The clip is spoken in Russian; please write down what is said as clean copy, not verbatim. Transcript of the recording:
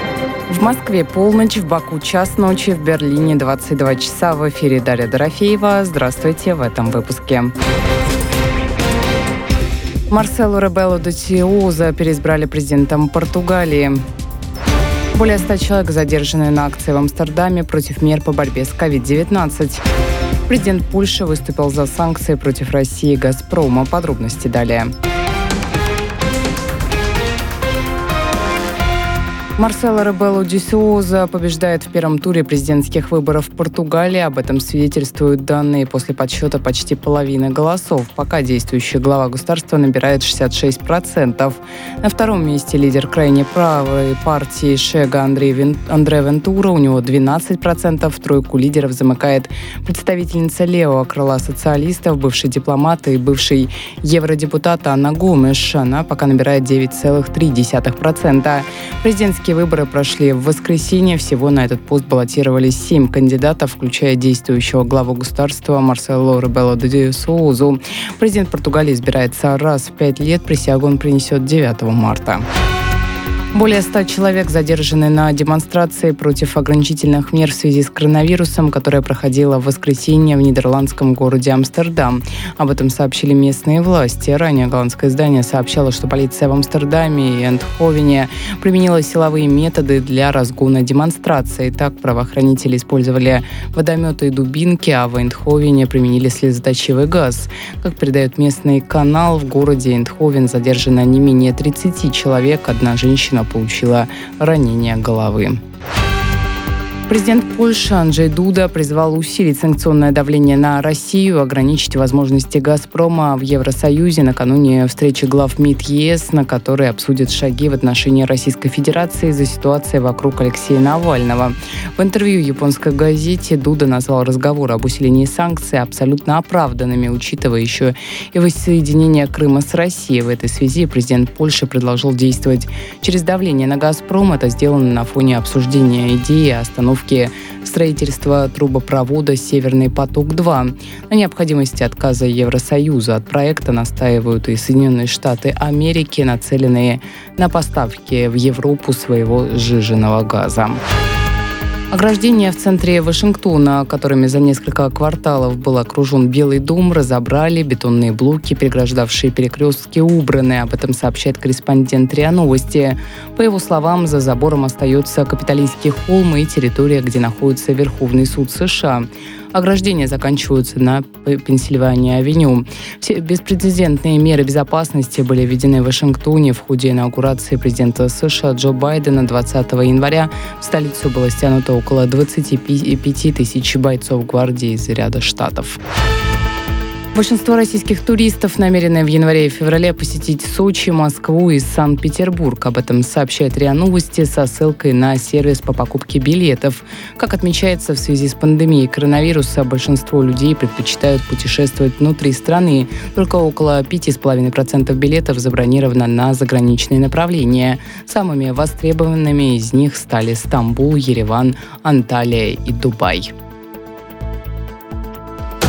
В Москве полночь, в Баку час ночи, в Берлине 22 часа. В эфире Дарья Дорофеева. Здравствуйте в этом выпуске. Марселу Ребелу де Соуза переизбрали президентом Португалии. Более 100 человек задержаны на акции в Амстердаме против мер по борьбе с COVID-19. Президент Польши выступил за санкции против России и «Газпрома». Подробности далее. Марселу Ребелу де Соуза побеждает в первом туре президентских выборов в Португалии. Об этом свидетельствуют данные после подсчета почти половины голосов. Пока действующий глава государства набирает 66%. На втором месте лидер крайне правой партии Шега Андре Вентура. У него 12%. Тройку лидеров замыкает представительница левого крыла социалистов, бывший дипломат и бывший евродепутат Анна Гомеш. Она пока набирает 9,3%. Президентские выборы прошли в воскресенье. Всего на этот пост баллотировались 7 кандидатов, включая действующего главу государства Марселу Ребелу де Соузу. Президент Португалии избирается раз в 5 лет. Присягу он принесет 9 марта. Более 100 человек задержаны на демонстрации против ограничительных мер в связи с коронавирусом, которая проходила в воскресенье в нидерландском городе Амстердам. Об этом сообщили местные власти. Ранее голландское издание сообщало, что полиция в Амстердаме и Эндховене применила силовые методы для разгона демонстраций. Так, правоохранители использовали водометы и дубинки, а в Эндховене применили слезоточивый газ. Как передает местный канал, в городе Эндховен задержано не менее 30 человек. Одна женщина получила ранение головы. Президент Польши Анджей Дуда призвал усилить санкционное давление на Россию, ограничить возможности «Газпрома» в Евросоюзе накануне встречи глав МИД ЕС, на которой обсудят шаги в отношении Российской Федерации из-за ситуации вокруг Алексея Навального. В интервью японской газете Дуда назвал разговоры об усилении санкций абсолютно оправданными, учитывая еще и воссоединение Крыма с Россией. В этой связи президент Польши предложил действовать через давление на «Газпром». Это сделано на фоне обсуждения идеи остановки строительства трубопровода «Северный поток-2». На необходимости отказа Евросоюза от проекта настаивают и Соединенные Штаты Америки, нацеленные на поставки в Европу своего сжиженного газа. Ограждения в центре Вашингтона, которыми за несколько кварталов был окружен Белый дом, разобрали, бетонные блоки, переграждавшие перекрестки, убраны. Об этом сообщает корреспондент РИА Новости. По его словам, за забором остается Капитолийский холм и территория, где находится Верховный суд США. Ограждения заканчиваются на Пенсильвания-авеню. Все беспрецедентные меры безопасности были введены в Вашингтоне в ходе инаугурации президента США Джо Байдена 20 января. В столицу было стянуто около 25 тысяч бойцов гвардии из ряда штатов. Большинство российских туристов намерены в январе и феврале посетить Сочи, Москву и Санкт-Петербург. Об этом сообщает РИА Новости со ссылкой на сервис по покупке билетов. Как отмечается, в связи с пандемией коронавируса большинство людей предпочитают путешествовать внутри страны. Только около 5,5% билетов забронировано на заграничные направления. Самыми востребованными из них стали Стамбул, Ереван, Анталия и Дубай.